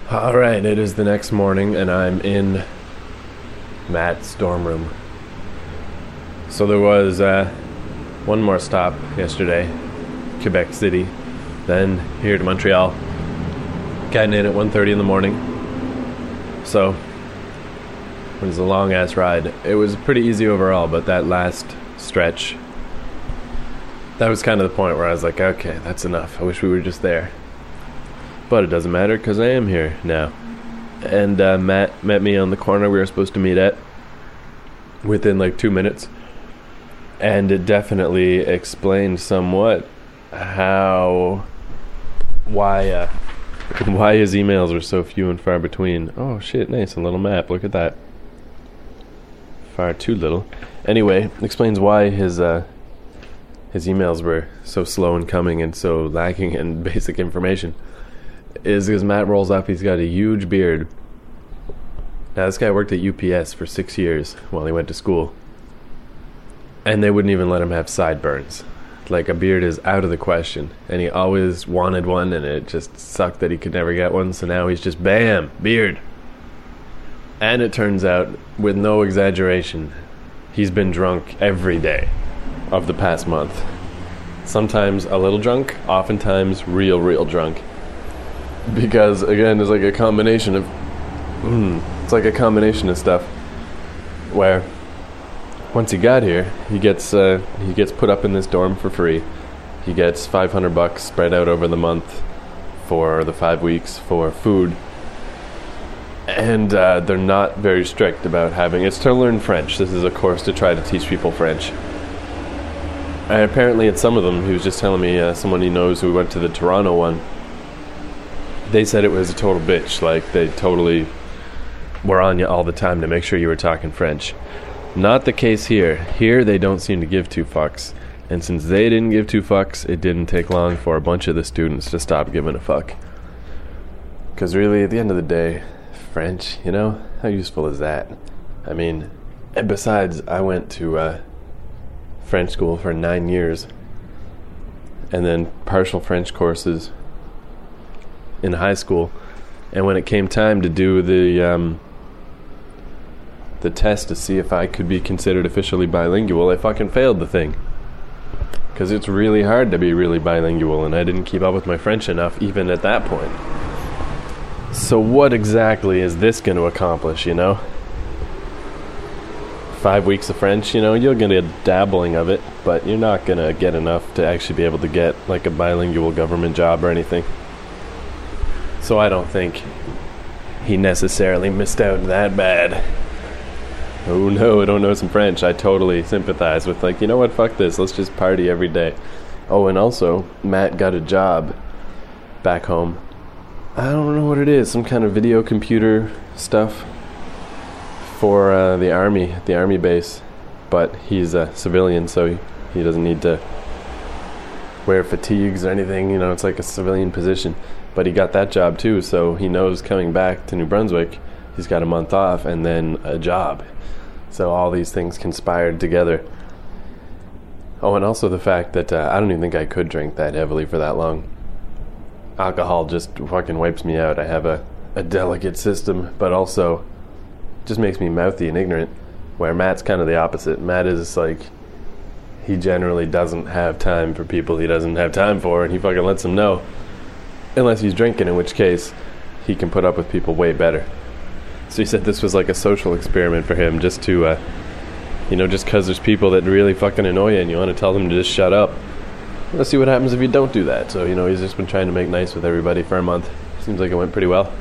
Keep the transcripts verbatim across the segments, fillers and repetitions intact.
Alright, it is the next morning and I'm in Matt's dorm room. So there was uh, one more stop yesterday, Quebec City, then here to Montreal. Getting in at one thirty in the morning. So, it was a long ass ride. It was pretty easy overall, but that last stretch, that was kind of the point where I was like, okay, that's enough. I wish we were just there. But it doesn't matter because I am here now. And uh, Matt met me on the corner we were supposed to meet at within like two minutes. And it definitely explained somewhat how, why, uh, why his emails were so few and far between. Oh shit, nice, a little map, look at that. Far too little. Anyway, explains why his, uh, his emails were so slow in coming and so lacking in basic information. Is because Matt rolls up, he's got a huge beard. Now this guy worked at U P S for six years while he went to school. And they wouldn't even let him have sideburns. Like, a beard is out of the question. And he always wanted one, and it just sucked that he could never get one, so now he's just, bam, beard. And it turns out, with no exaggeration, he's been drunk every day of the past month. Sometimes a little drunk, oftentimes real, real drunk. Because, again, it's like a combination of... Mm, it's like a combination of stuff. Where, once he got here, he gets uh, he gets put up in this dorm for free. He gets five hundred bucks spread out over the month for the five weeks for food. And uh, they're not very strict about having... It's to learn French. This is a course to try to teach people French. And apparently at some of them, he was just telling me, uh, someone he knows who went to the Toronto one, they said it was a total bitch. Like, they totally were on you all the time to make sure you were talking French. Not the case here. Here, they don't seem to give two fucks. And since they didn't give two fucks, it didn't take long for a bunch of the students to stop giving a fuck. Because really, at the end of the day, French, you know, how useful is that? I mean, and besides, I went to uh, French school for nine years. And then partial French courses in high school, and when it came time to do the um, the test to see if I could be considered officially bilingual, I fucking failed the thing. Because it's really hard to be really bilingual, and I didn't keep up with my French enough even at that point. So what exactly is this going to accomplish, you know? Five weeks of French, you know, you'll get a dabbling of it, but you're not going to get enough to actually be able to get like a bilingual government job or anything. So I don't think he necessarily missed out that bad. Oh no, I don't know some French. I totally sympathize with, like, you know what, fuck this, let's just party every day. Oh, and also, Matt got a job back home. I don't know what it is, some kind of video computer stuff for uh, the army, the army base. But he's a civilian, so he, he doesn't need to wear fatigues or anything, you know, it's like a civilian position. But he got that job too, so he knows coming back to New Brunswick, he's got a month off and then a job. So all these things conspired together. Oh, and also the fact that uh, I don't even think I could drink that heavily for that long. Alcohol just fucking wipes me out. I have a, a delicate system, but also just makes me mouthy and ignorant, where Matt's kind of the opposite. Matt is like, he generally doesn't have time for people he doesn't have time for, and he fucking lets them know. Unless he's drinking, in which case he can put up with people way better. So he said this was like a social experiment for him, just to, uh, you know, just because there's people that really fucking annoy you and you want to tell them to just shut up. Let's see what happens if you don't do that. So, you know, he's just been trying to make nice with everybody for a month. Seems like it went pretty well.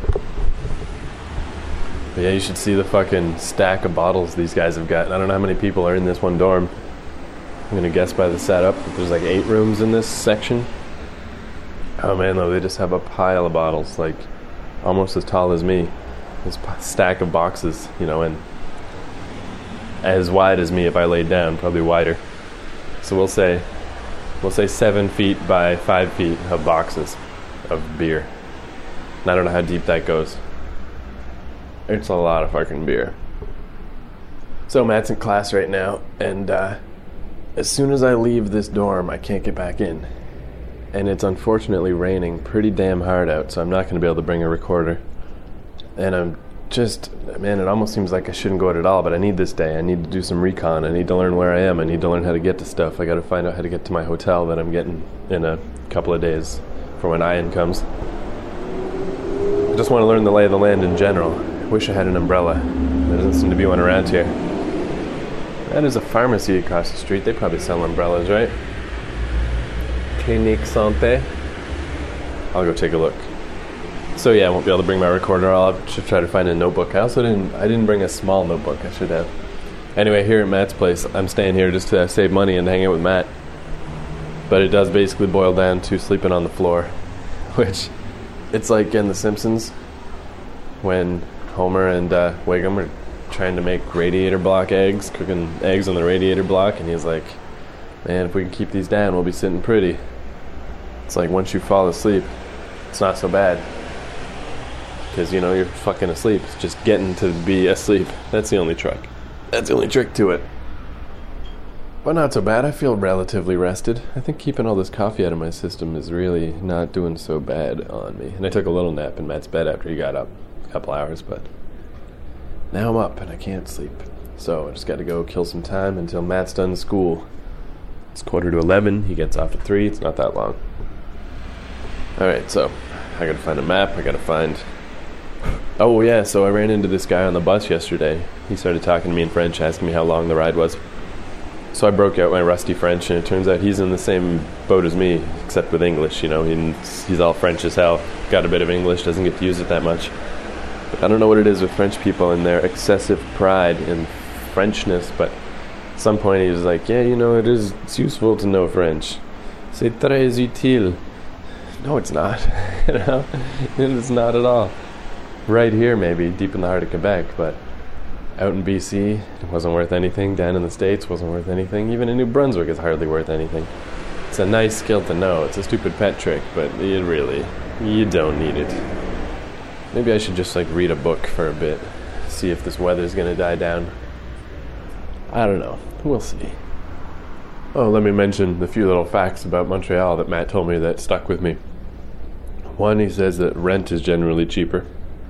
But yeah, you should see the fucking stack of bottles these guys have got. I don't know how many people are in this one dorm. I'm going to guess by the setup that there's like eight rooms in this section. Oh man, though, they just have a pile of bottles, like almost as tall as me. This stack of boxes, you know, and as wide as me if I laid down, probably wider. So we'll say, we'll say seven feet by five feet of boxes of beer. And I don't know how deep that goes. It's a lot of fucking beer. So Matt's in class right now, and uh, as soon as I leave this dorm, I can't get back in. And it's unfortunately raining pretty damn hard out, so I'm not going to be able to bring a recorder. And I'm just, man, it almost seems like I shouldn't go out at all, but I need this day. I need to do some recon. I need to learn where I am. I need to learn how to get to stuff. I got to find out how to get to my hotel that I'm getting in a couple of days for when Ian comes. I just want to learn the lay of the land in general. I wish I had an umbrella. There doesn't seem to be one around here. That is a pharmacy across the street. They probably sell umbrellas, right? Clinique Santé. I'll go take a look. So yeah, I won't be able to bring my recorder. I'll have to try to find a notebook. I also didn't I didn't bring a small notebook. I should have. Anyway, here at Matt's place, I'm staying here just to save money and hang out with Matt. But it does basically boil down to sleeping on the floor, which it's like in The Simpsons when Homer and uh, Wiggum are trying to make radiator block eggs, cooking eggs on the radiator block, and he's like, man, if we can keep these down, we'll be sitting pretty. It's like once you fall asleep, it's not so bad. Because, you know, you're fucking asleep. It's just getting to be asleep. That's the only trick. That's the only trick to it. But not so bad. I feel relatively rested. I think keeping all this coffee out of my system is really not doing so bad on me. And I took a little nap in Matt's bed after he got up. A couple hours, but now I'm up and I can't sleep. So I just got to go kill some time until Matt's done school. It's quarter to eleven. He gets off at three. It's not that long. Alright, so I got to find a map. I got to find... Oh, yeah, so I ran into this guy on the bus yesterday. He started talking to me in French, asking me how long the ride was. So I broke out my rusty French, and it turns out he's in the same boat as me, except with English, you know. He, he's all French as hell. Got a bit of English, doesn't get to use it that much. But I don't know what it is with French people and their excessive pride in Frenchness, but at some point he was like, yeah, you know, it is it's useful to know French. C'est très utile. No, it's not. You know, it's not at all. Right here, maybe, deep in the heart of Quebec, but out in B C, it wasn't worth anything. Down in the States, wasn't worth anything. Even in New Brunswick, it's hardly worth anything. It's a nice skill to know. It's a stupid pet trick, but you really, you don't need it. Maybe I should just, like, read a book for a bit, see if this weather's gonna die down. I don't know. We'll see. Oh, let me mention the few little facts about Montreal that Matt told me that stuck with me. One, he says that rent is generally cheaper.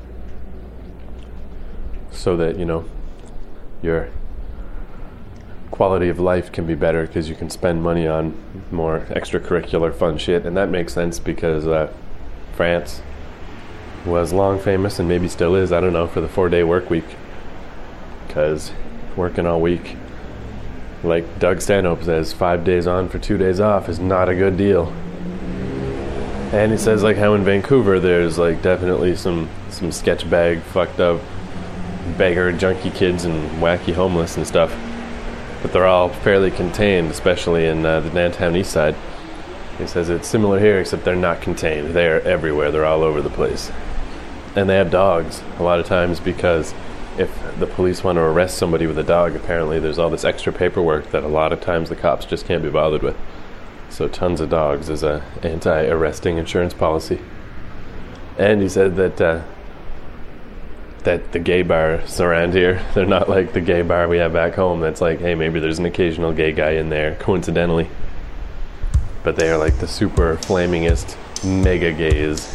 So that, you know, your quality of life can be better because you can spend money on more extracurricular fun shit. And that makes sense because uh, France was long famous, and maybe still is, I don't know, for the four-day work week. Because working all week, like Doug Stanhope says, five days on for two days off is not a good deal. And he says, like, how in Vancouver there's, like, definitely some, some sketch bag fucked up beggar, junkie kids and wacky homeless and stuff, but they're all fairly contained, especially in uh, the downtown east side. He says it's similar here, except they're not contained. They're everywhere. They're all over the place. And they have dogs a lot of times, because if the police want to arrest somebody with a dog, apparently there's all this extra paperwork that a lot of times the cops just can't be bothered with. So tons of dogs is a anti-arresting insurance policy. And he said that uh, that the gay bars around here, they're not like the gay bar we have back home that's like, hey, maybe there's an occasional gay guy in there, coincidentally. But they are like the super flamingest mega gays.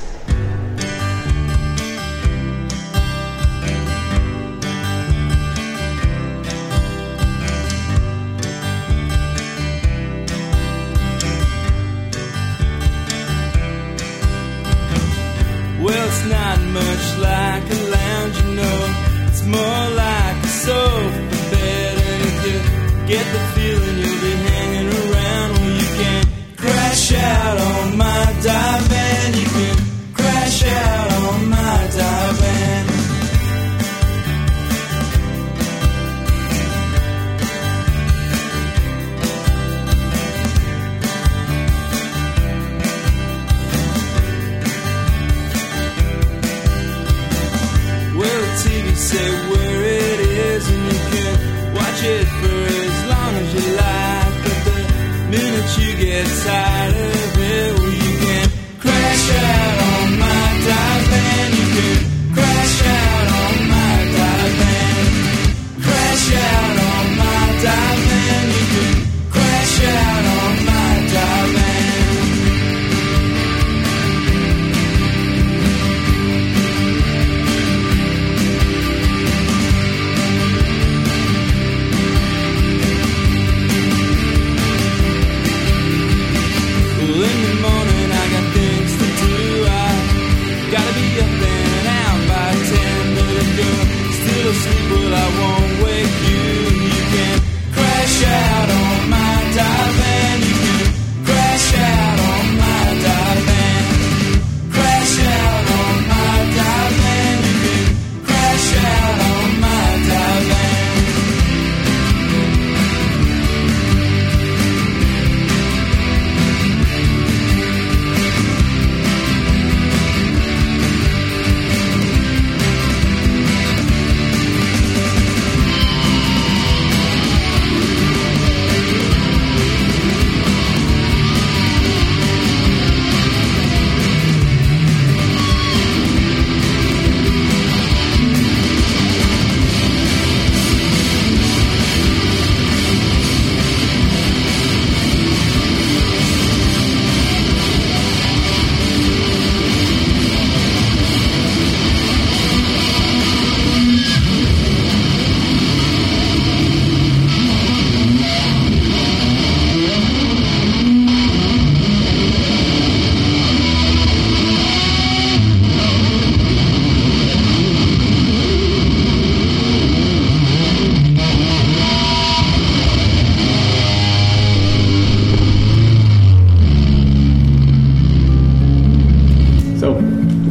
Well, it's not much like a lounge, you know. It's more like a sofa bed. And if you get the feeling you'll be hanging around, well, you can crash out on my divan. You can crash out on my divan. T V say where it is, and you can watch it for as long as you like. But the minute you get tired of it, well, you can crash out on my divan. You can crash out on my divan. Crash out on my divan. You can crash out on my divan.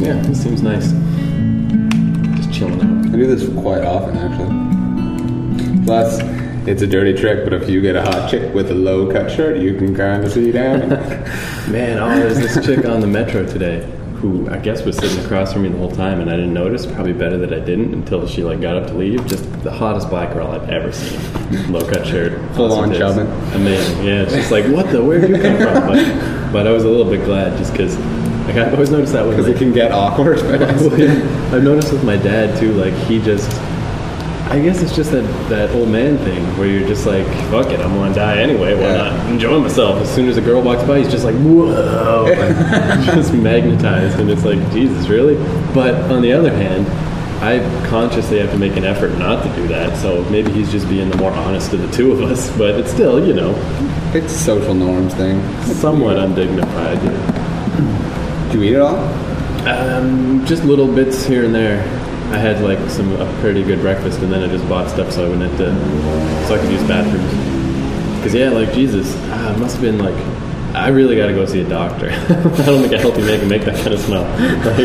Yeah, this seems nice. Just chilling out. I do this quite often, actually. Plus, it's a dirty trick, but if you get a hot chick with a low-cut shirt, you can kind of see down. Man, oh, there's this chick on the metro today who I guess was sitting across from me the whole time, and I didn't notice. Probably better that I didn't until she like got up to leave. Just the hottest black girl I've ever seen. Low-cut shirt. Full-on chubbing. Amazing. Yeah, it's just like, what the? Where did you come from? But, but I was a little bit glad just because like, I've always noticed that with Because like, it can get awkward. Well, yeah. I've noticed with my dad too, like he just, I guess it's just that, that old man thing where you're just like, fuck it, I'm gonna die anyway, why Yeah. not enjoy myself? As soon as a girl walks by, he's just like, whoa, like, just magnetized, and it's like, Jesus, really? But on the other hand, I consciously have to make an effort not to do that, so maybe he's just being the more honest of the two of us, but it's still, you know, It's a social norms thing. somewhat undignified. Yeah. Do you eat it all? Um, just little bits here and there. I had like some a pretty good breakfast, and then I just bought stuff so I wouldn't have to, so I could use bathrooms. Cause yeah, like Jesus, ah, it must have been like, I really got to go see a doctor. I don't think a healthy man can make that kind of smell. Like,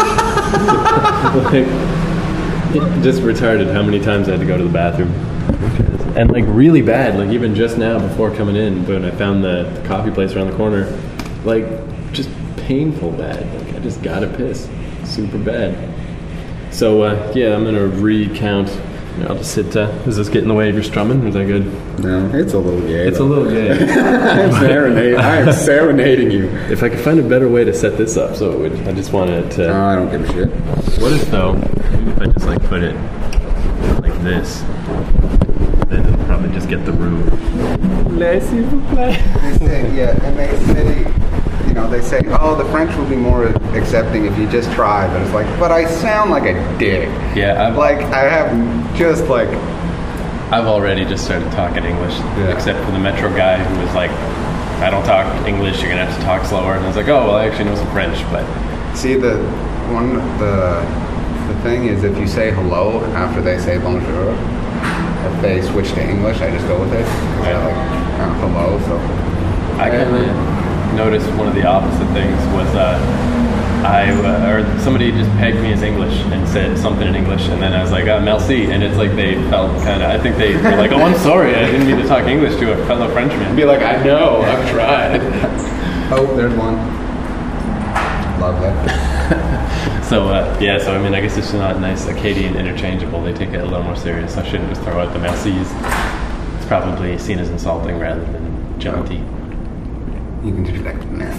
like, just retarded how many times I had to go to the bathroom, and like really bad. Like even just now before coming in, when I found the, the coffee place around the corner, like just painful bad. Like I just gotta piss, super bad. So uh, yeah, I'm gonna recount. I'll just sit. Uh, does this get in the way of your strumming? Is that good? No, it's a little gay. It's a though. little gay. I'm serenading. I am serenading you. If I could find a better way to set this up, so it would. I just wanted to. No, I don't give a shit. What if though? Maybe if I just like put it like this, then it'll probably just get the room. They say, yeah, and they say, you know, they say, oh, the French will be more accepting if you just try. But it's like, but I sound like a dick. Yeah, I've Like, I have just like, I've already just started talking English, Yeah. except for the metro guy who was like, I don't talk English, you're gonna have to talk slower. And I was like, oh, well, I actually know some French, but see, the one, the, the thing is, if you say hello after they say bonjour, if they switch to English, I just go with it. 'Cause I like uh, hello, so. I kind of noticed one of the opposite things was uh, I uh, or somebody just pegged me as English and said something in English, and then I was like, uh, merci, and it's like they felt kind of, I think they were like, oh, I'm sorry, I didn't mean to talk English to a fellow Frenchman. Be like, I know, I've tried. Oh, there's one. Lovely. So uh, yeah, so I mean, I guess it's not nice Acadian interchangeable. They take it a little more serious. I shouldn't just throw out the mercies. It's probably seen as insulting rather than jaunty. You can just be like, mess.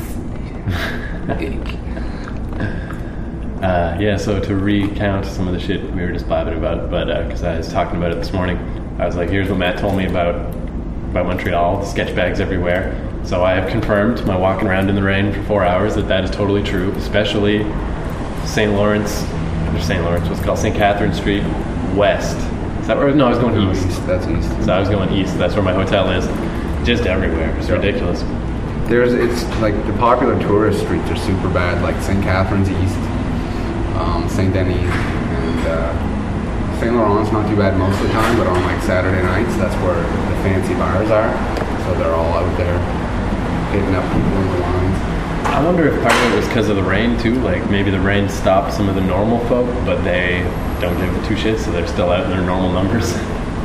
Uh, yeah, so to recount some of the shit we were just blabbing about, but because uh, I was talking about it this morning, I was like, here's what Matt told me about about Montreal, the sketch bags everywhere. So I have confirmed my walking around in the rain for four hours that that is totally true, especially Saint Lawrence, or Saint Lawrence, what's it called, Saint Catherine Street West. Is that where, no, I was going No, east. east, that's east. So I was going east, that's where my hotel is. Just everywhere, it's Yeah. ridiculous. There's, it's like the popular tourist streets are super bad, like Saint Catharines East, um, Saint Denis, and uh, Saint Laurent's not too bad most of the time, but on like Saturday nights, that's where the fancy bars are. So they're all out there hitting up people in the lines. I wonder if part of it was because of the rain too. Like maybe the rain stopped some of the normal folk, but they don't give two shits, so they're still out in their normal numbers.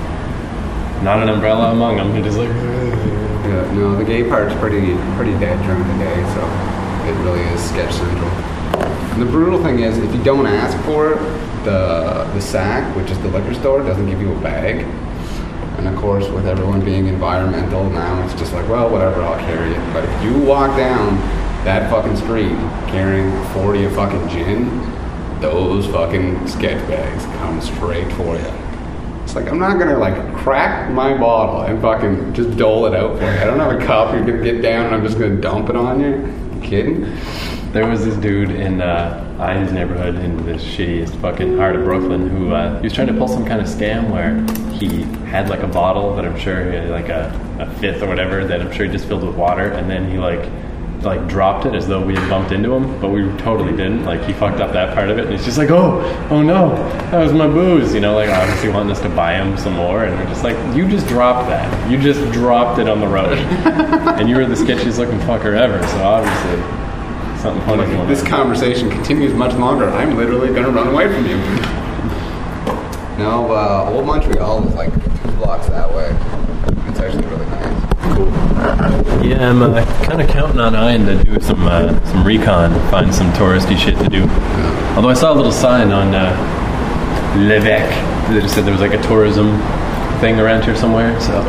Not an umbrella among them. They're just like. Yeah, no, the gay part's pretty pretty dead during the day, so it really is sketch central. And the brutal thing is, if you don't ask for it, the the sack, which is the liquor store, doesn't give you a bag. And of course, with everyone being environmental now, it's just like, well, whatever, I'll carry it. But if you walk down that fucking street carrying forty of fucking gin, those fucking sketch bags come straight for you. It's like, I'm not gonna like crack my bottle and fucking just dole it out for you. I don't have a cup you're gonna get down and I'm just gonna dump it on you. You kidding? There was this dude in uh, Ian's neighborhood in the shittiest fucking heart of Brooklyn who uh, he was trying to pull some kind of scam where he had like a bottle that I'm sure he had like a, a fifth or whatever that I'm sure he just filled with water, and then he like like dropped it as though we had bumped into him, but we totally didn't. Like he fucked up that part of it, and he's just like, oh, oh no, that was my booze, you know, like obviously wanting us to buy him some more, and we're just like, you just dropped that, you just dropped it on the road, and you were the sketchiest looking fucker ever, so obviously. Something funny Like, going if this on. conversation continues much longer, I'm literally going to run away from you. No, uh, Old Montreal is like two blocks that way. It's actually really nice. Cool. Yeah, I'm uh, kind of counting on Ian to do some uh, some recon, find some touristy shit to do. Yeah. Although I saw a little sign on uh, Levesque that just said there was like a tourism thing around here somewhere. So,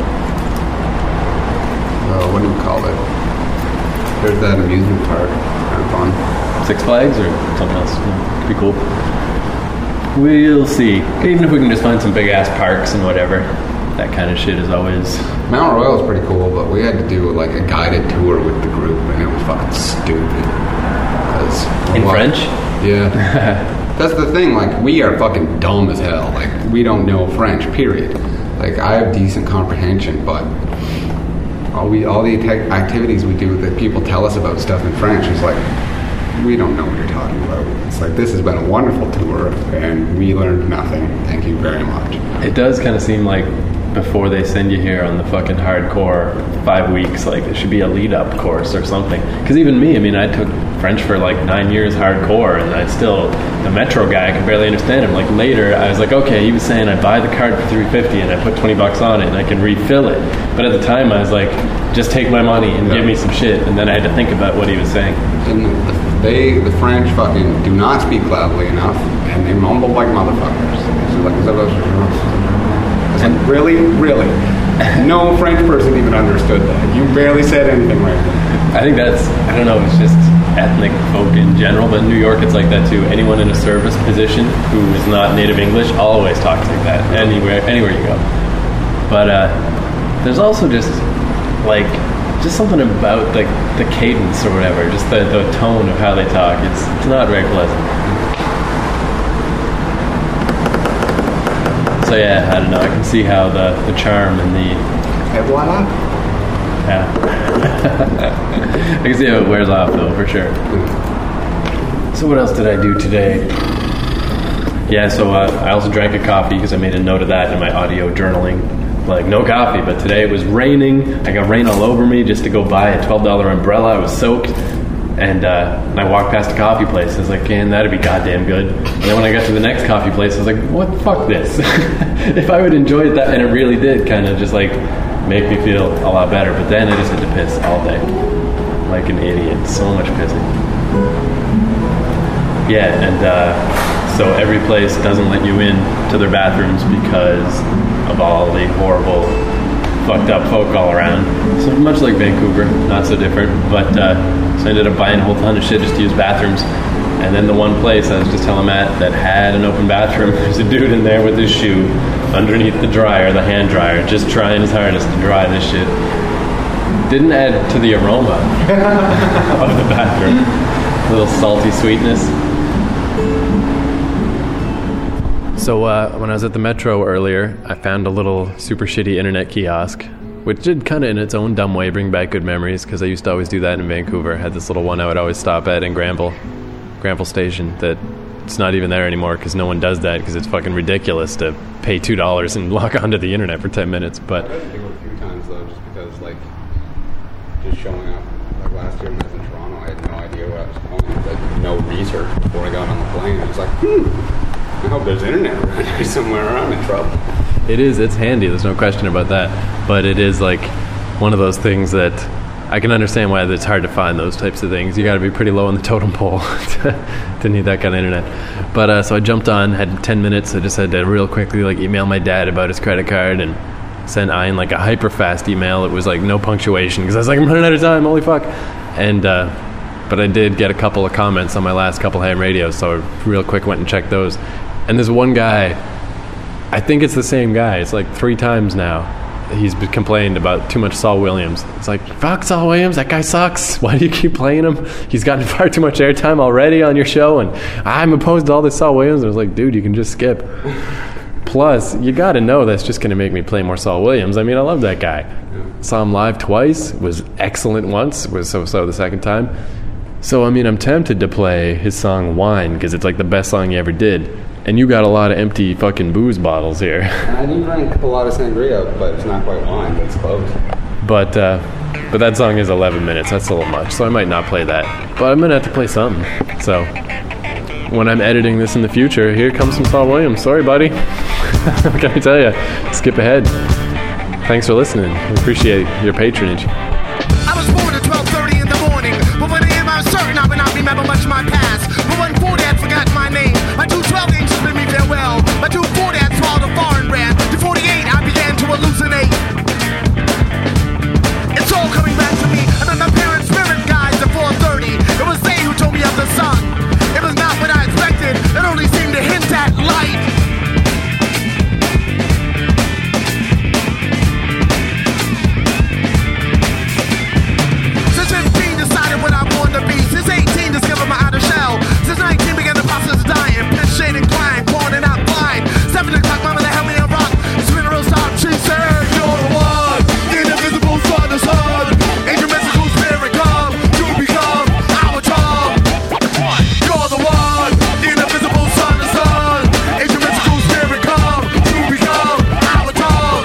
Uh, what do we call it? There's that amusement park. Kind of fun. Six Flags or something else. Yeah, could be cool. We'll see. Even if we can just find some big ass parks and whatever. That kind of shit is always. Mount Royal is pretty cool, but we had to do like a guided tour with the group, and it was fucking stupid. 'Cause In well, French? Yeah. That's the thing, like, we are fucking dumb as hell. Like, we don't know French, period. Like, I have decent comprehension, but all we all the te- activities we do that people tell us about stuff in French is like, we don't know what you're talking about. It's like, this has been a wonderful tour, and we learned nothing. Thank you very much. It does kind of seem like before they send you here on the fucking hardcore five weeks, like it should be a lead up course or something. Because even me, I mean, I took French for like nine years hardcore, and I still, the Metro guy, I could barely understand him. Like later, I was like, okay, he was saying I buy the card for three fifty and I put twenty bucks on it and I can refill it. But at the time, I was like, just take my money and Yeah. give me some shit. And then I had to think about what he was saying. And the, they, the French, fucking do not speak loudly enough, and they mumble like motherfuckers. So like, I said, really, really, no French person even understood that. You barely said anything right there. I think that's, I don't know, it's just ethnic folk in general, but in New York it's like that too. Anyone in a service position who is not native English always talks like that, anywhere anywhere you go. But uh, there's also just, like, just something about the, the cadence or whatever, just the, the tone of how they talk. It's, it's not very pleasant. So yeah, I don't know, I can see how the, the charm and the... Et voila. Yeah. I can see how it wears off, though, for sure. So what else did I do today? Yeah, so uh, I also drank a coffee because I made a note of that in my audio journaling. Like, no coffee, but today it was raining. I got rain all over me just to go buy a twelve dollar umbrella. I was soaked. And, uh, and I walked past a coffee place. I was like, man, that'd be goddamn good. And then when I got to the next coffee place, I was like, what? Fuck this. If I would enjoy that, and it really did kind of just like make me feel a lot better. But then I just had to piss all day. Like an idiot. So much pissing. Yeah, and uh, so every place doesn't let you in to their bathrooms because of all the horrible, fucked up folk all around. So much like Vancouver, not so different. But uh, so I ended up buying a whole ton of shit just to use bathrooms. And then the one place I was just telling Matt that had an open bathroom, there's a dude in there with his shoe underneath the dryer, the hand dryer, just trying his hardest to dry this shit. Didn't add to the aroma of the bathroom. A little salty sweetness. So uh, when I was at the Metro earlier, I found a little super shitty internet kiosk, which did kind of in its own dumb way bring back good memories, because I used to always do that in Vancouver. I had this little one I would always stop at in Granville, Granville Station, that it's not even there anymore because no one does that, because it's fucking ridiculous to pay two dollars and log onto the internet for ten minutes. But I tried to do it a few times though, just because like just showing up. Like last year when I was in Toronto, I had no idea where I was going. Like no research before I got on the plane. I was like, hmm. I hope there's internet around here somewhere. I'm in trouble. it is, it's handy, there's no question about that. But it is like one of those things that I can understand why it's hard to find those types of things. You got to be pretty low on the totem pole to, to need that kind of internet. But uh, so I jumped on, had ten minutes. I just had to real quickly like email my dad about his credit card and sent Ian like a hyper fast email. It was like no punctuation because I was like, I'm running out of time. Holy fuck! And uh, but I did get a couple of comments on my last couple ham radios, so I real quick went and checked those. And this one guy, I think it's the same guy. It's like three times now. He's been complained about too much Saul Williams. It's like, fuck Saul Williams, that guy sucks. Why do you keep playing him? He's gotten far too much airtime already on your show, and I'm opposed to all this Saul Williams. And I was like, dude, you can just skip. Plus, you got to know that's just going to make me play more Saul Williams. I mean, I love that guy. Yeah. Saw him live twice. Was excellent once. Was so-so the second time. So, I mean, I'm tempted to play his song Wine because it's like the best song he ever did. And you got a lot of empty fucking booze bottles here. I do drink a lot of sangria, but it's not quite wine, but it's close. But, uh, But that song is eleven minutes. That's a little much, so I might not play that. But I'm gonna have to play something. So when I'm editing this in the future, here comes some Saul Williams. Sorry, buddy. What can I tell you? Skip ahead. Thanks for listening. We appreciate your patronage. I was born at twelve thirty in the morning, but when I am, I was certain I would not remember much of my past. But one forty, I'd forgotten my name. My two twelve inches bid me farewell. My two forty, I'd swallowed a foreign brand. The forty-eight, I began to hallucinate. It's all coming back to me. I met my parents' spirit guides at four thirty. It was they who told me of the sun. It was not what I expected. It only seemed to hint at light. Since eighteen, discovered my outer shell. Since nineteen, began the process of dying. Piss, shade, and crime, born and not blind. Seven o'clock, mama, they held me a rock. Spin a real stop, she said, you're the one, the indivisible son of sun. Angel mystical spirit come to become our tongue. You're the one, the indivisible son of sun. Angel mystical spirit come to become our tongue.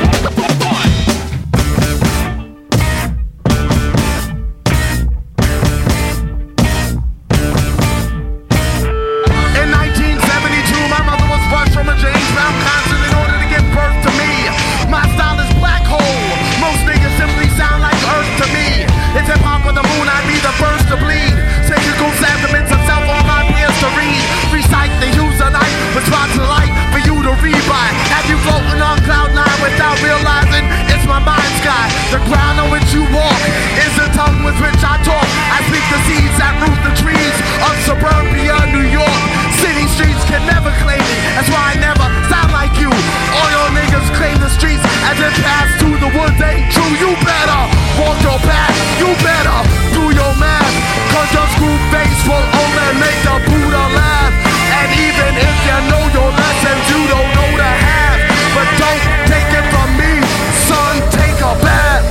In nineteen seventy-two, my mother was rushed from a Jamestown concert in order to give birth to me. My style is black hole. Most niggas simply sound like Earth to me. If hip hop with the moon, I'd be the first to bleed. Sacred sentiments of self on my peers to read. Recite the hues of night with spots of light for you to read by. Have you floating on cloud nine without realizing it's my mind sky? The ground on which you walk is the tongue with which I talk. I speak the seeds that root the trees of suburbia, New York. City streets can never claim me. That's why I never sound like you. All your niggas claim the streets as it pass to the woods ain't true. You better walk your path. You better do your math. Cause your school face will only make the Buddha laugh. And even if you know your lessons, you don't know the half. But don't take it from me, son, take a bath.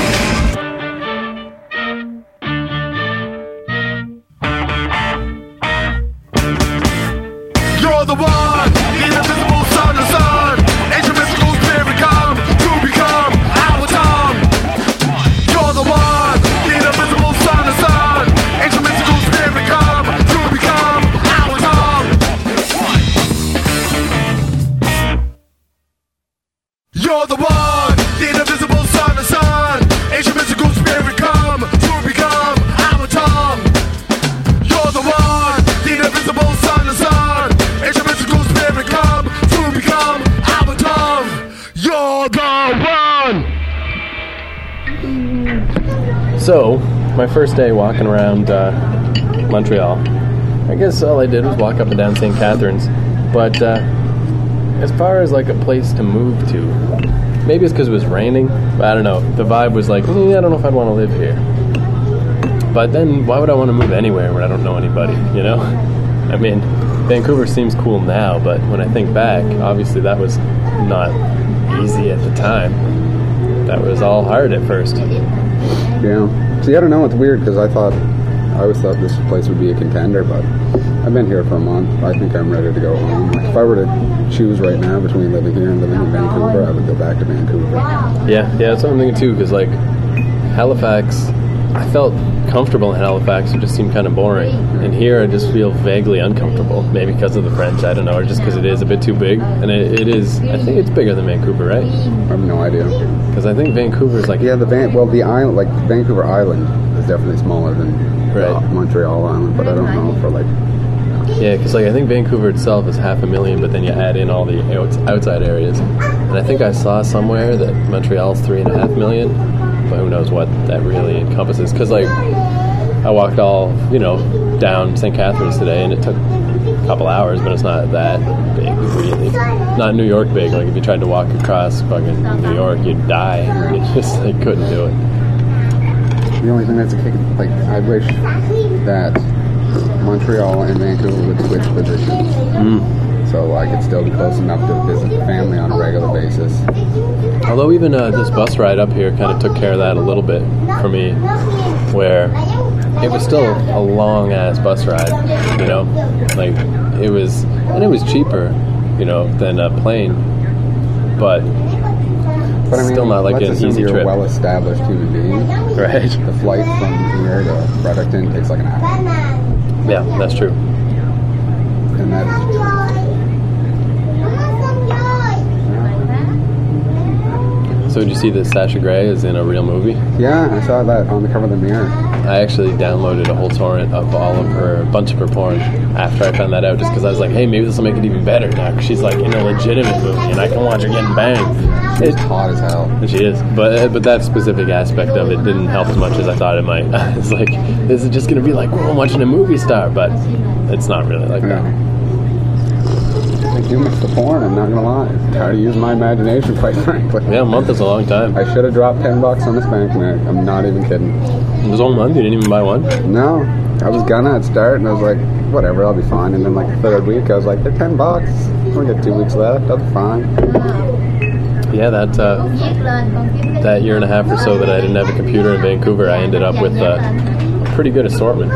You're the one, the invisible son of sun. Ancient mystical spirit come to become our tongue. You're the one, the invisible son of sun. Ancient mystical spirit come to become our tongue. You're the one, the invisible son of sun. Ancient mystical spirit come to become our tongue. You're the one, the invisible son of sun. Ancient mystical spirit come to become our tongue. You're the one. So, my first day walking around uh, Montreal, I guess all I did was walk up and down Saint Catharines. But uh, as far as like a place to move to, maybe it's because it was raining, but I don't know. The vibe was like, mm, I don't know if I'd want to live here. But then, why would I want to move anywhere where I don't know anybody, you know? I mean, Vancouver seems cool now, but when I think back, obviously that was not easy at the time. That was all hard at first. Yeah. See, I don't know. It's weird because I thought, I always thought this place would be a contender, but I've been here for a month. I think I'm ready to go home. Like, if I were to choose right now between living here and living in Vancouver, I would go back to Vancouver. Yeah, yeah, that's what I'm thinking too, because like Halifax, I felt comfortable in Halifax. It just seemed kind of boring. And here I just feel vaguely uncomfortable. Maybe because of the French, I don't know, or just because it is a bit too big. And it, it is, I think it's bigger than Vancouver, right? I have no idea. Because I think Vancouver is like... Yeah, the Van, well, the island, like Vancouver Island is definitely smaller than right. uh, Montreal Island, but I don't know for like... Yeah, because like I think Vancouver itself is half a million, but then you add in all the outs- outside areas. And I think I saw somewhere that Montreal's three and a half million, but who knows what that really encompasses. Because like I walked all, you know, down Saint Catharines today, and it took a couple hours, but it's not that big, really. Not New York big. Like if you tried to walk across fucking New York, you'd die. You just like couldn't do it. The only thing that's a kick, like I wish that Montreal and Vancouver would switch positions. Mm. So I could still be close enough to visit the family on a regular basis. Although even uh, this bus ride up here kind of took care of that a little bit for me, where it was still a long-ass bus ride, you know? Like, it was, and it was cheaper, you know, than a plane, but But I mean, still not like let's an assume easy you're trip. a well-established human being. Right. The flight from here to Fredericton takes like an hour. Yeah, that's true. And that is So did you see that Sasha Grey is in a real movie? Yeah, I saw that on the cover of the Mirror. I actually downloaded a whole torrent of all of her, a bunch of her porn after I found that out, just because I was like, hey, maybe this will make it even better now, 'cause she's like in a legitimate movie, and I can watch her getting banged. She's hot as hell. And she is, but but that specific aspect of it didn't help as much as I thought it might. It's like, this is just going to be like, whoa, I'm watching a movie star, but it's not really like Yeah. that. I do mix the porn, I'm not gonna lie. I'm tired of using my imagination, quite frankly. Yeah, a month is a long time. I should have dropped ten bucks on this bank note. I'm not even kidding. It was all month, you didn't even buy one? No, I was gonna at start, and I was like, whatever, I'll be fine. And then like the third week, I was like, they're ten bucks. We got two weeks left. I'll be fine. Yeah, that uh, that year and a half or so that I didn't have a computer in Vancouver, I ended up with uh, a pretty good assortment.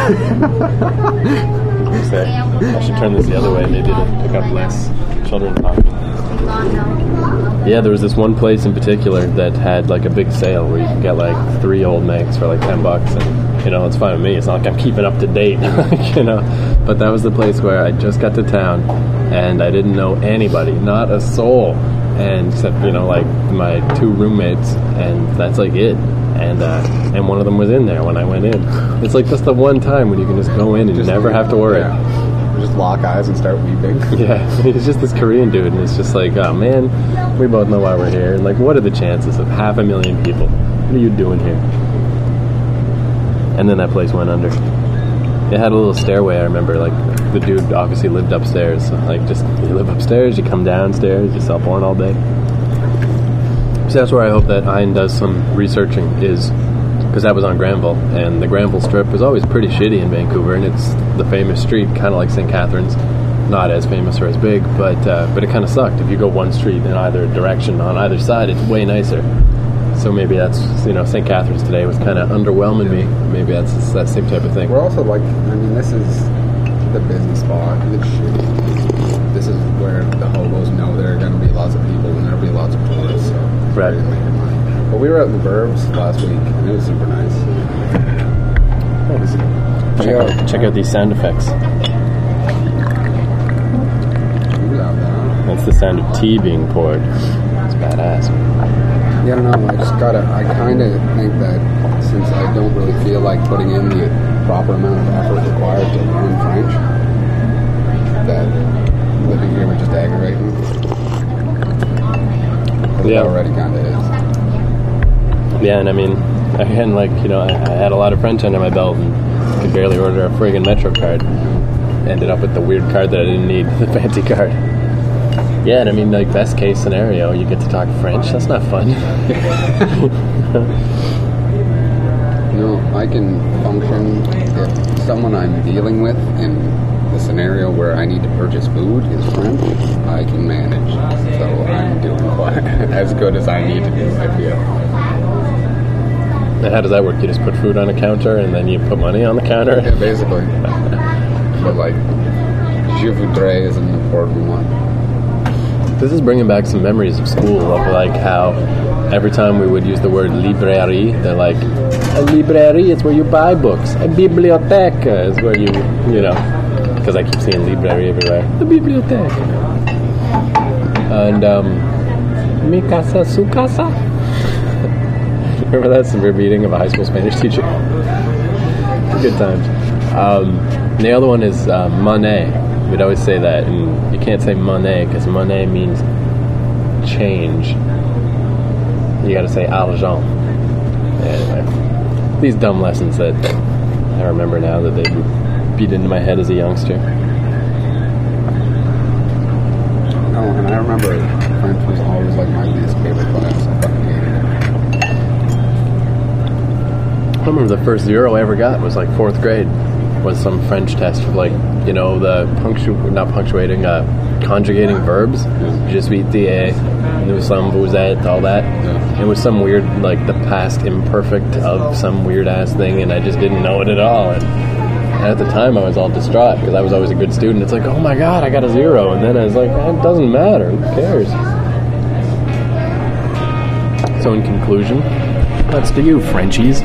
Say, I should turn this the other way, maybe to pick up less children talking. Yeah, there was this one place in particular that had like a big sale where you could get like three old Megs for like ten bucks, and you know, it's fine with me. It's not like I'm keeping up to date, you know. But that was the place where I just got to town, and I didn't know anybody, not a soul, and except you know like my two roommates, and that's like it. And uh, and one of them was in there when I went in. It's like just the one time when you can just go in and Just- never have to worry. Yeah. Just lock eyes and start weeping. Yeah, he's just this Korean dude, and it's just like, oh man, we both know why we're here. And like, what are the chances of half a million people? What are you doing here? And then that place went under. It had a little stairway, I remember. Like, the dude obviously lived upstairs. So, like, just, you live upstairs, you come downstairs, you sell porn all day. So that's where I hope that Ian does some researching, is because that was on Granville, and the Granville Strip was always pretty shitty in Vancouver, and it's the famous street, kind of like Saint Catharines, not as famous or as big, but uh, but it kind of sucked. If you go one street in either direction, on either side, it's way nicer. So maybe that's, you know, Saint Catharines today was kind of underwhelming me. Maybe that's that same type of thing. We're also like, I mean, this is the business spot. This, this is where the hobos know there are going to be lots of people and there'll be lots of tourists. So it's Right. really making money. But we were out in the burbs last week, and it was super nice. Check out, check out these sound effects. We love that. That's the sound of tea being poured. It's badass. Yeah, I don't know. I just gotta. I kind of think that since I don't really feel like putting in the proper amount of effort required to learn French, that living here would just aggravate me. 'Cause Yeah. it already kind of is. Yeah, and I mean, again, like, you know, I, I had a lot of French under my belt and could barely order a friggin' Metro card. Ended up with the weird card that I didn't need, the fancy card. Yeah, and I mean, like, best case scenario, you get to talk French. That's not fun. No, I can function if someone I'm dealing with in the scenario where I need to purchase food is French. I can manage, so I'm doing quite as good as I need to do. I feel. And how does that work? You just put food on a counter and then you put money on the counter? Yeah, basically. But like, je voudrais is an important one. This is bringing back some memories of school, of like how every time we would use the word librairie, they're like, a librairie is where you buy books. A biblioteca is where you, you know, because I keep seeing librairie everywhere. The biblioteca. And, um, mi casa, su casa. Remember that? Some repeating of a high school Spanish teacher. Good times. Um, and the other one is uh, monnaie. We'd always say that, and you can't say monnaie because monnaie means change. You got to say argent. Anyway, these dumb lessons that I remember now that they beat into my head as a youngster. Oh, and I remember French was always like my least favorite class. I fucking hated it. I remember the first zero I ever got was like fourth grade. Was some French test of like, you know, the punctu not punctuating, uh, conjugating verbs. Je suis the, nous sommes, vous êtes, all that. It was some weird, like the past imperfect of some weird ass thing, and I just didn't know it at all. And at the time, I was all distraught because I was always a good student. It's like, oh my god, I got a zero, and then I was like, it doesn't matter. Who cares? So in conclusion, That's to you, Frenchies.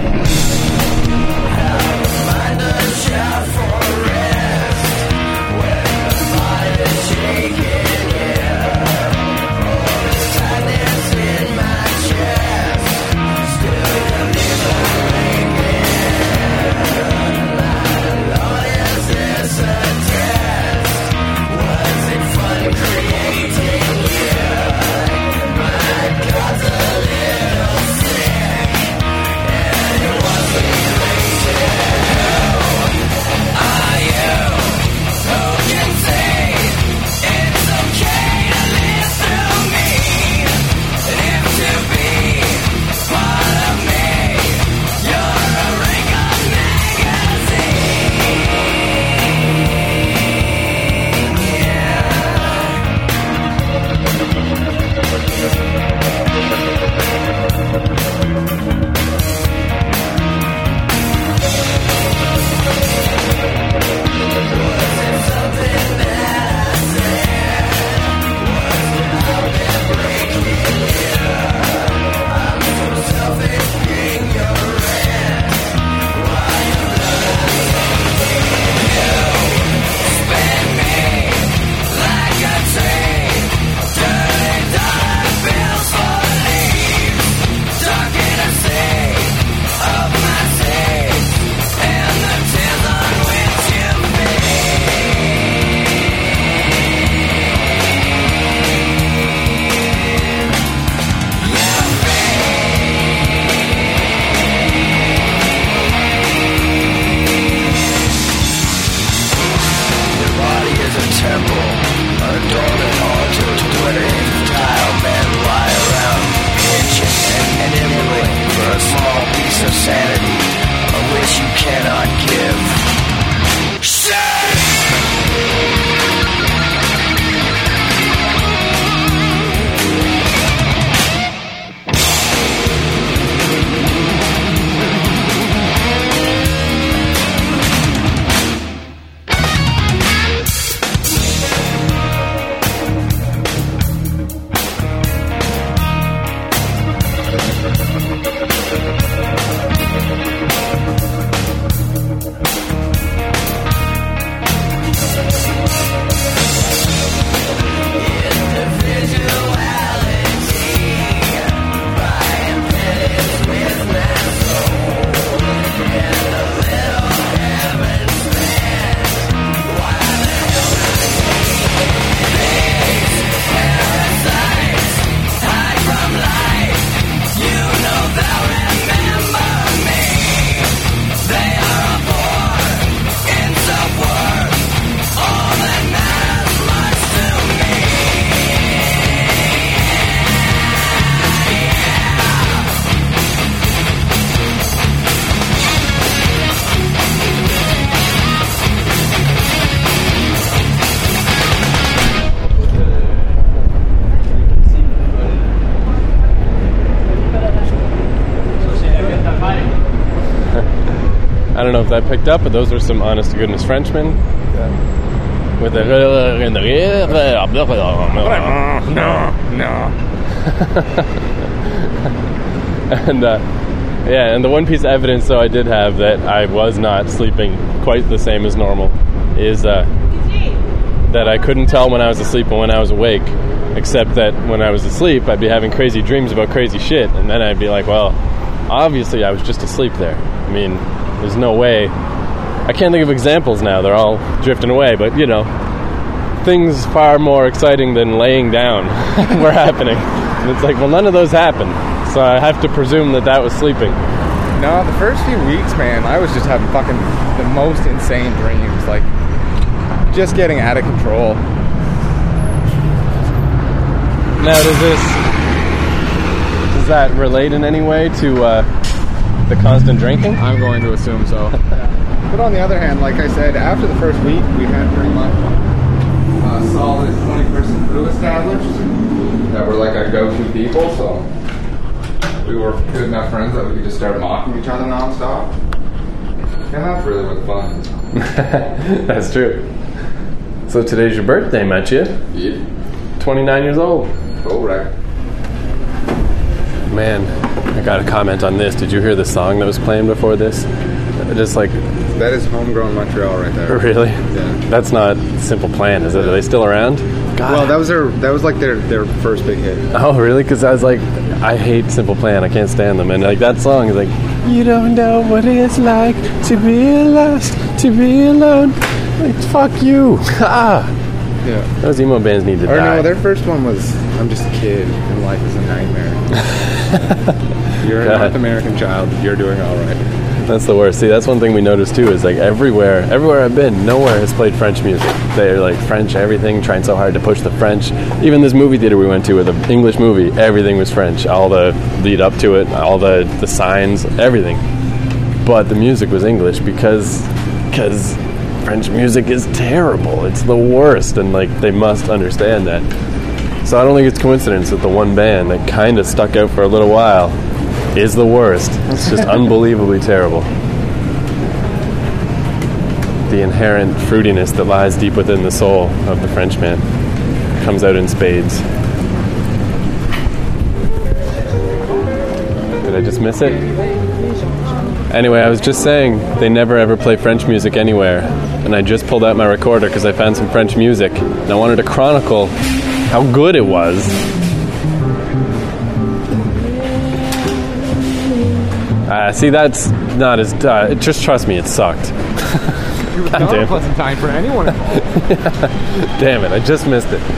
I don't know if that picked up, but those were some honest to goodness Frenchmen. Yeah. With a No, no. and uh, yeah, and the one piece of evidence though I did have that I was not sleeping quite the same as normal is uh, that I couldn't tell when I was asleep and when I was awake, except that when I was asleep I'd be having crazy dreams about crazy shit, and then I'd be like, well, obviously I was just asleep there. I mean, there's no way. I can't think of examples now. They're all drifting away. But, you know, things far more exciting than laying down were happening. And it's like, well, none of those happened. So I have to presume that that was sleeping. No, the first few weeks, man, I was just having fucking the most insane dreams. Like, just getting out of control. Now, does this... Does that relate in any way to... Uh, the constant drinking? I'm going to assume so. But on the other hand, like I said, after the first week, we had pretty much a solid twenty-person crew established that were like our go-to people, so we were good enough friends that we could just start mocking each other nonstop. And that's really what fun is. That's true. So today's your birthday, Mathieu? Yeah. twenty-nine years old. Correct. man, I got to comment on this. Did you hear the song that was playing before this? Just like, That is homegrown Montreal right there. really? Yeah. That's not Simple Plan, is it? Are they still around? God. Well, that was their that was like their, their first big hit. Oh, really? Because I was like, I hate Simple Plan. I can't stand them. And like that song is like, you don't know what it's like to be lost, to be alone. Like, fuck you. Ah. Yeah. Those emo bands need to Or die. no, their first one was I'm just a kid and life is a nightmare. You're a God. North American child. You're doing all right. That's the worst. See, that's one thing we noticed too, is like everywhere, everywhere I've been, nowhere has played French music. They're like French everything, trying so hard to push the French. Even this movie theater we went to with an English movie, everything was French. All the lead up to it, all the, the signs, everything. But the music was English because, because French music is terrible. It's the worst, and like they must understand that. So I don't think it's coincidence that the one band that kind of stuck out for a little while is the worst. It's just unbelievably terrible. The inherent fruitiness that lies deep within the soul of the Frenchman comes out in spades. Did I just miss it? Anyway, I was just saying they never ever play French music anywhere, and I just pulled out my recorder because I found some French music, and I wanted to chronicle how good it was. Uh, see, that's not as... Uh, just trust me, it sucked. It was God not damn. a pleasant time for anyone involved. Damn it, I just missed it.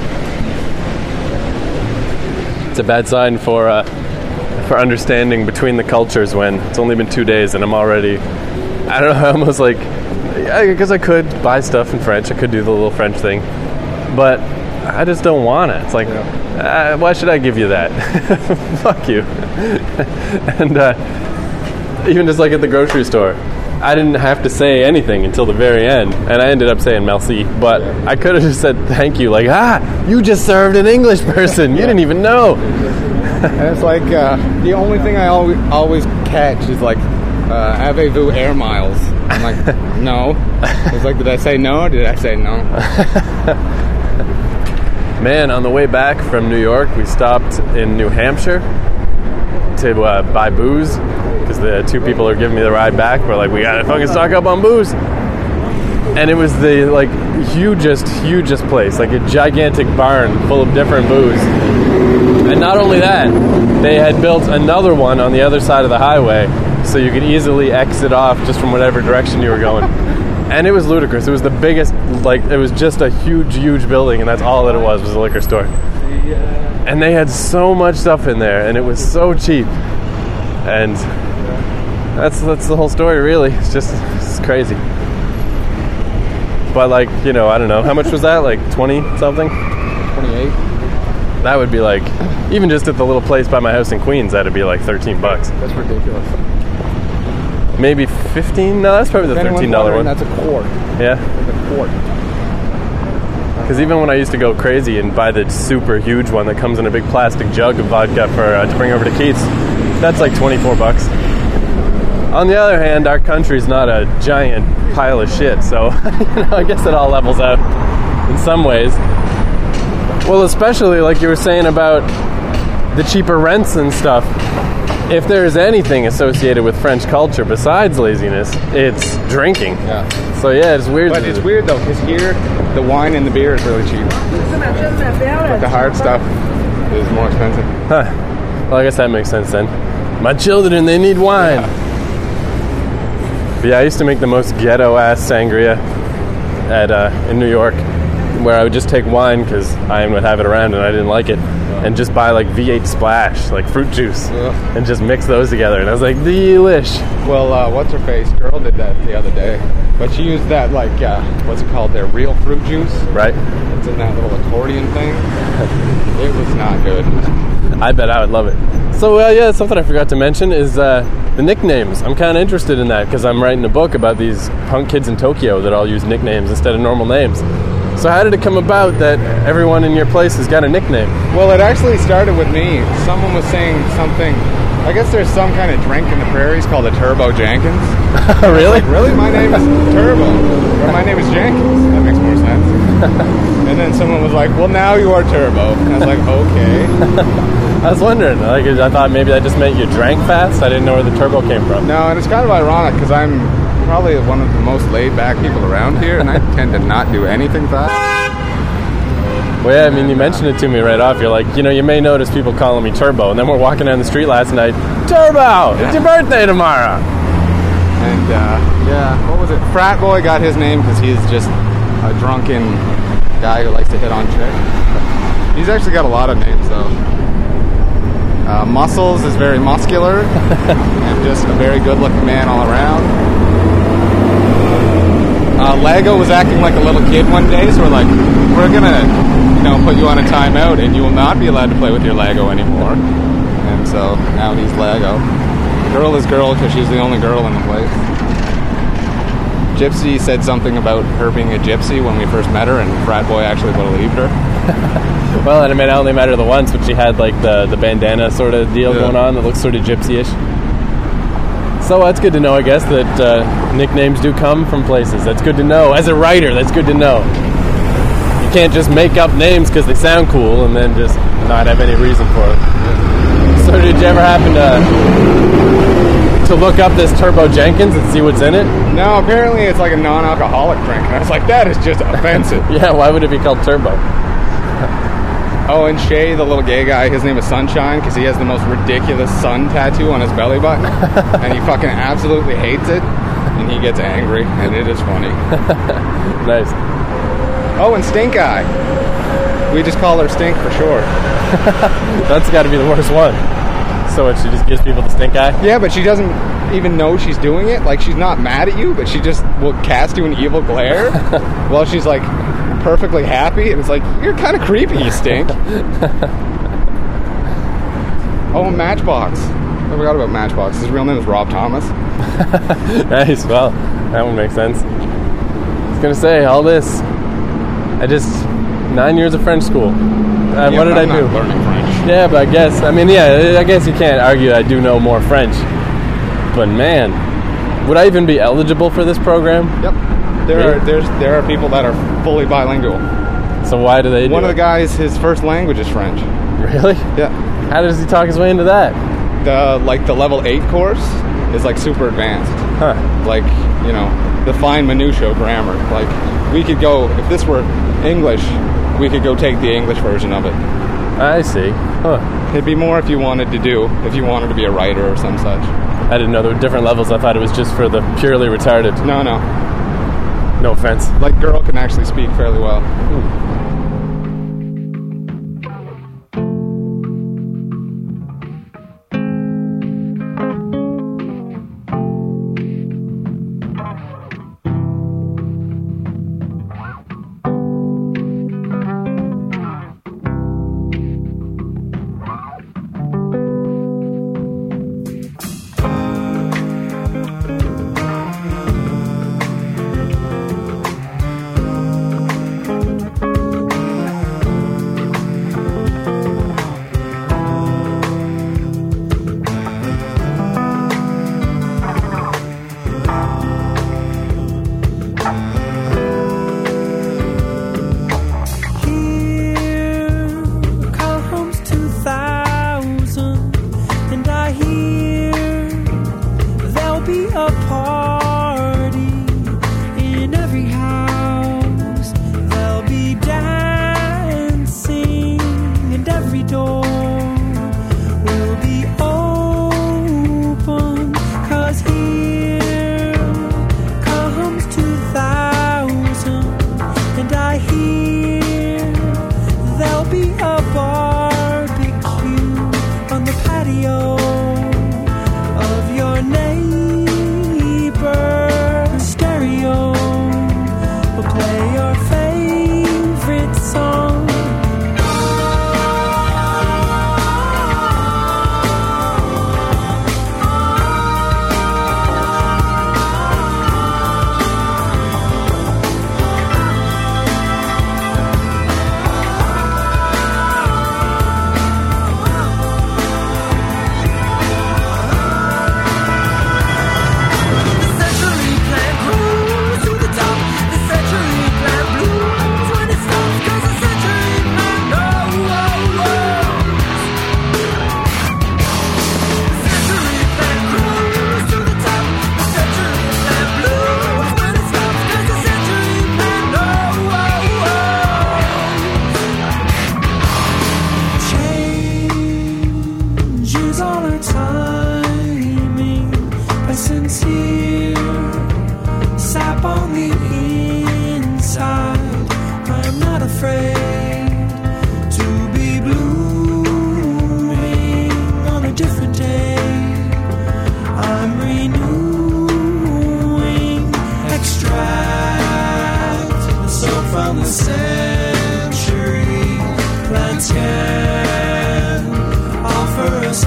It's a bad sign for uh, for understanding between the cultures when it's only been two days and I'm already... I don't know, I almost like... I guess I could buy stuff in French. I could do the little French thing. But I just don't want it. It's like, uh, why should I give you that? Fuck you. And uh, even just like at the grocery store, I didn't have to say anything until the very end, and I ended up saying merci, but I could have just said thank you, like, ah, you just served an English person, you didn't even know. And it's like, uh, the only thing I always, always catch is like, uh, avez-vous air miles? I'm like, no. It's like, did I say no? Did I say no? Man, on the way back from New York, we stopped in New Hampshire to uh, buy booze, because the two people who are giving me the ride back were like, we gotta fucking stock up on booze. And it was the like hugest, hugest place, like a gigantic barn full of different booze. And not only that, they had built another one on the other side of the highway, so you could easily exit off just from whatever direction you were going. And it was ludicrous. It was the biggest, like, it was just a huge, huge building, and that's all that it was, was a liquor store. And they had so much stuff in there, and it was so cheap. And that's that's the whole story, really. It's just it's crazy. But, like, you know, I don't know. How much was that? Like twenty something? twenty-eight. That would be like, even just at the little place by my house in Queens, that'd be like thirteen bucks. That's ridiculous. Maybe fifteen? No, that's probably the If anyone's thirteen dollar one. wondering, That's a quart. Yeah. That's a quart. Because even when I used to go crazy and buy the super huge one that comes in a big plastic jug of vodka for uh, to bring over to Keats, that's like twenty-four bucks. On the other hand, our country's not a giant pile of shit, so you know, I guess it all levels out in some ways. Well, especially like you were saying about the cheaper rents and stuff. If there's anything associated with French culture besides laziness, it's drinking. Yeah. So yeah, it's weird. But it's weird though, because here the wine and the beer is really cheap. But the hard stuff is more expensive. Huh. Well, I guess that makes sense then. My children, they need wine. Yeah. But yeah, I used to make the most ghetto-ass sangria at uh, in New York, where I would just take wine, because I would have it around and I didn't like it, and just buy like V eight Splash, like fruit juice, Yeah. and just mix those together. And I was like, delish. Well, uh, what's her face? Girl did that the other day. But she used that, like, uh, what's it called there? Real fruit juice. Right? It's in that little accordion thing. It was not good. I bet I would love it. So, uh, yeah, something I forgot to mention is uh, the nicknames. I'm kind of interested in that because I'm writing a book about these punk kids in Tokyo that all use nicknames instead of normal names. So how did it come about that everyone in your place has got a nickname? Well, it actually started with me. Someone was saying something. I guess there's some kind of drink in the prairies called a Turbo Jenkins. Really? Really? My name is Turbo. Or my name is Jenkins. That makes more sense. And then someone was like, well, now you are Turbo. And I was like, okay. I was wondering. Like, I thought maybe that just meant you drank fast. I didn't know where the turbo came from. No, and it's kind of ironic because I'm probably one of the most laid-back people around here, and I tend to not do anything fast. Well, yeah, I mean, you mentioned it to me right off. You're like, you know, you may notice people calling me Turbo, and then we're walking down the street last night. Turbo! It's your birthday tomorrow! And, uh, yeah, what was it? Frat Boy got his name because he's just a drunken guy who likes to hit on chicks. He's actually got a lot of names, though. Uh, Muscles is very muscular, and just a very good-looking man all around. Uh, Lego was acting like a little kid one day, so we're like, we're gonna, you know, put you on a timeout, and you will not be allowed to play with your Lego anymore. And so now he's Lego. Girl is girl because she's the only girl in the place. Gypsy said something about her being a gypsy when we first met her, and Frat Boy actually believed her. Well, and I mean, I only met her the once, but she had like the, the bandana sort of deal Yeah. going on that looks sort of gypsy-ish. So that's good to know, I guess, that uh, nicknames do come from places. That's good to know. As a writer, that's good to know. You can't just make up names because they sound cool and then just not have any reason for it. So did you ever happen to to look up this Turbo Jenkins and see what's in it? No, apparently it's like a non-alcoholic drink, and I was like, that is just offensive. Yeah, why would it be called Turbo? Oh, and Shay, the little gay guy, his name is Sunshine because he has the most ridiculous sun tattoo on his belly button, and he fucking absolutely hates it, and he gets angry, and it is funny. Nice. Oh, and Stink Eye. We just call her Stink for short. That's got to be the worst one. So what, she just gives people the stink eye? Yeah, but she doesn't even know she's doing it. Like, she's not mad at you, but she just will cast you an evil glare while she's like perfectly happy, and it's like, you're kind of creepy, you stink. Oh, Matchbox. I forgot about Matchbox. His real name is Rob Thomas. Nice. Well, that one makes sense. I was gonna say all this. I just nine years of French school. Uh, Yeah, what did I'm I do? not learning French. Yeah, but I guess I mean, yeah, I guess you can't argue I do know more French. But man, would I even be eligible for this program? Yep. There Really? are there's there are people that are fully bilingual. So why do they do One of the it? guys, his first language is French. Really? Yeah. How does he talk his way into that? The like the level eight course is like super advanced. Huh. Like, you know, the fine minutia grammar. Like, we could go, if this were English, we could go take the English version of it. I see. Huh. It'd be more if you wanted to do, if you wanted to be a writer or some such. I didn't know there were different levels. I thought it was just for the purely retarded. No, no. No offense. Like, girl can actually speak fairly well. on the century plant can offer us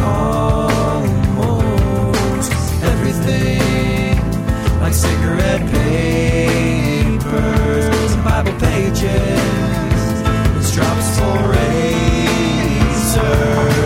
almost everything, like cigarette papers and Bible pages, and drops for razors.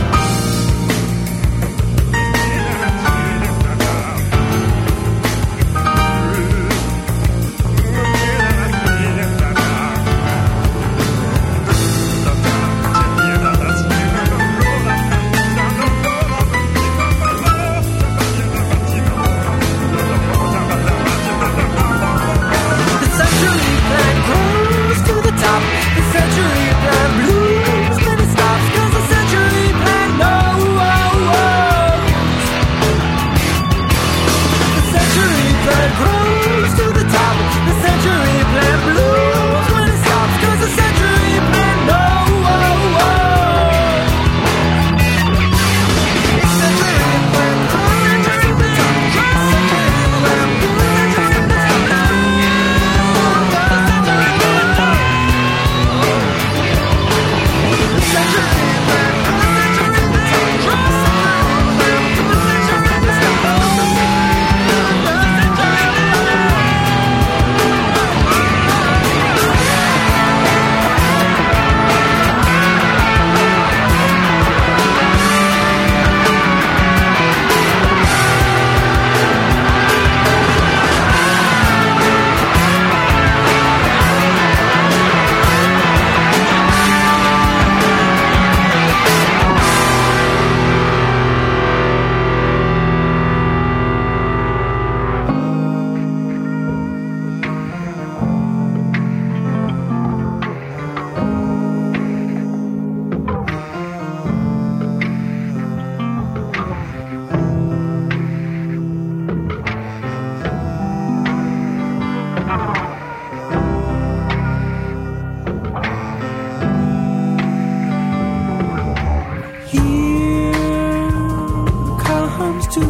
two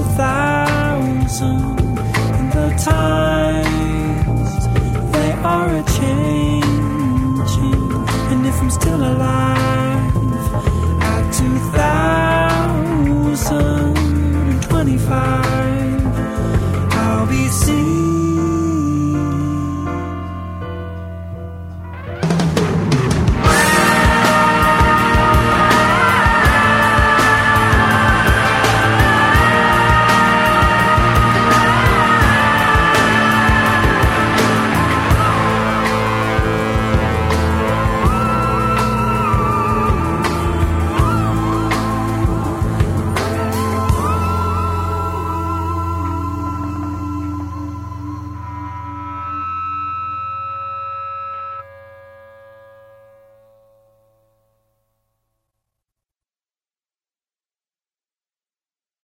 thousand, and the times, they are a change.